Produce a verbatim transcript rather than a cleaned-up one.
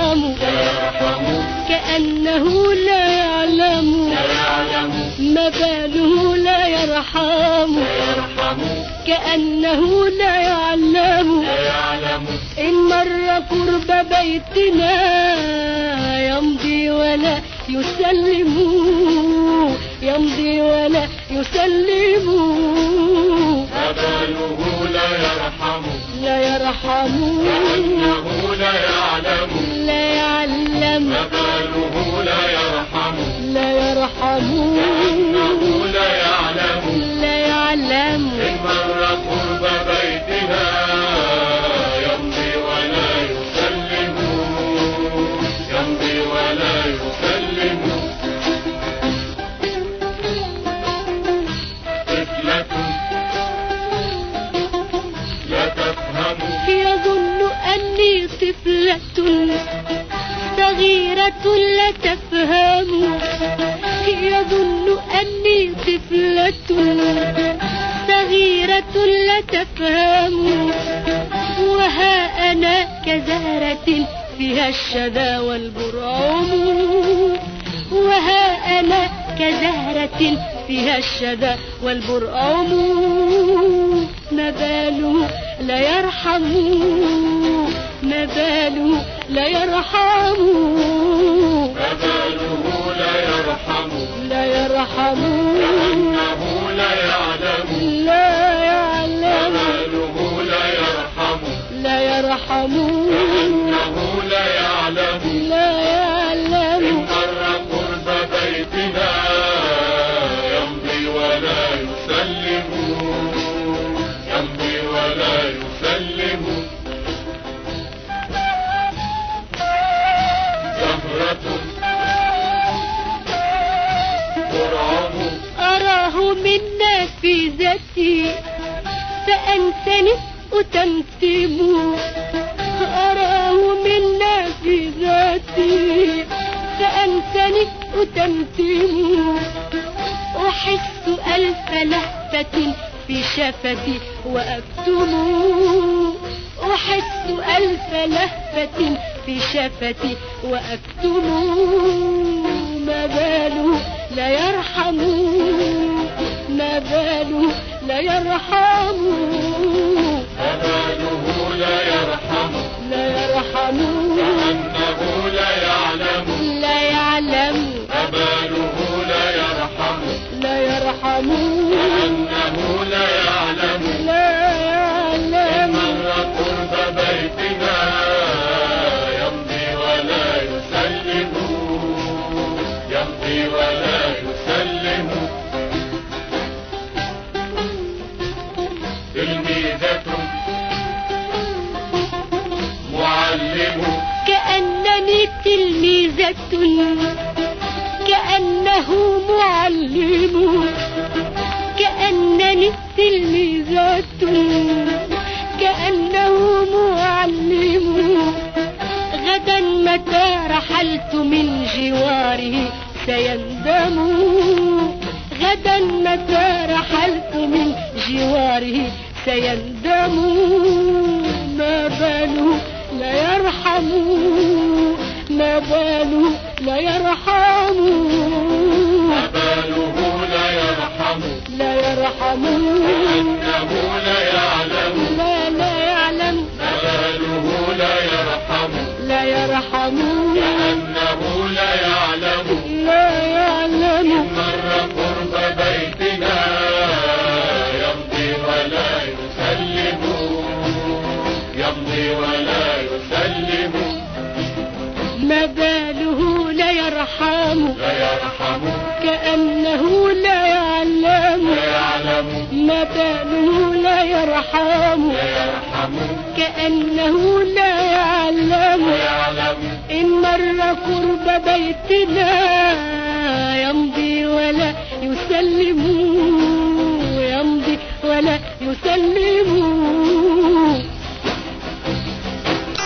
يرحم كأنه لا يعلم ما باله لا يرحم كأنه لا يعلم إن مر قرب بيتنا يمضي ولا يسلم يمضي ولا يسلم ما باله لا يرحم لا يرحم كأنه لا يعلم لا يعلم ما باله لا يرحم لا يرحم كأنه لا يعلم لا يعلم إن مر قرب بيتنا يمضي ولا يسلم يمضي ولا يسلم طفلة لا تفهم يظن أني طفلة صغيرة لا تفهم يظن أني طفلة صغيرة لا تفهم وها أنا كزهرة فيها الشذا والبرعم وها أنا كزهرة فيها الشذا والبرعم ما باله لا يرحم ما باله لا يرحم ما باله لا يرحم لا يرحم كأنه لا يعلم لا ما يعلم باله لا يرحم لا يرحم كأنه لا يعلم لا إن يعلم مر قرب بيتنا يمضي ولا يسلم يمضي ولا يسلم زهرة برعم أراه من نافذتي فأنسني أتمتم أراه من نافذتي فأنسني أتمتم أحس ألف لهفة في شفتي وأكتم أحس ألف لهفة في شفتي وأكتم ما باله لا يرحم ما باله لا يرحم ما باله لا يرحم لا يرحم كأنه لا يعلم لا يعلم ما باله لا يرحم لا يرحم كأنه لا يعلم لا إن يعلم مر قرب بيتنا يمضي ولا يسلم يمضي ولا يسلم تلميذة معلم كأنني تلميذة كأنه معلم كأنني تلميذة كأنه معلم غدا متى رحلت من جواره سيندم غدا متى رحلت من جواره سيندم ما باله لا يرحم ما باله لا يرحم ما باله لا يرحم لا يرحم كأنه لا يعلم لا لا يعلم ما باله لا يرحم لا يرحم كأنه لا يعلم لا يعلم مر قرب بيتنا يمضي ولا يسلم يمضي ولا يسلم ما باله لا يرحم لا يرحم كأنه لا يعلم لا يعلم ما باله لا يرحم لا يرحم كأنه لا يعلم لا يعلم إن مر قرب بيتنا يمضي ولا يسلم يمضي ولا يسلم